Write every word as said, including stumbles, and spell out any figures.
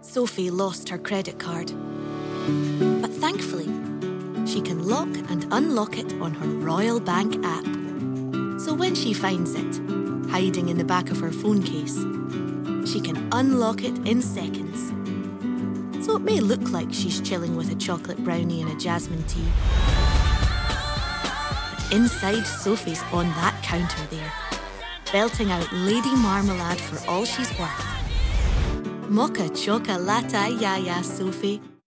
Sophie lost her credit card. But thankfully, she can lock and unlock it on her Royal Bank app. So when she finds it, hiding in the back of her phone case, she can unlock it in seconds. So it may look like she's chilling with a chocolate brownie and a jasmine tea. But inside, Sophie's on that counter there, belting out Lady Marmalade for all she's worth. Mocha choca latte, ya ya, Sophie.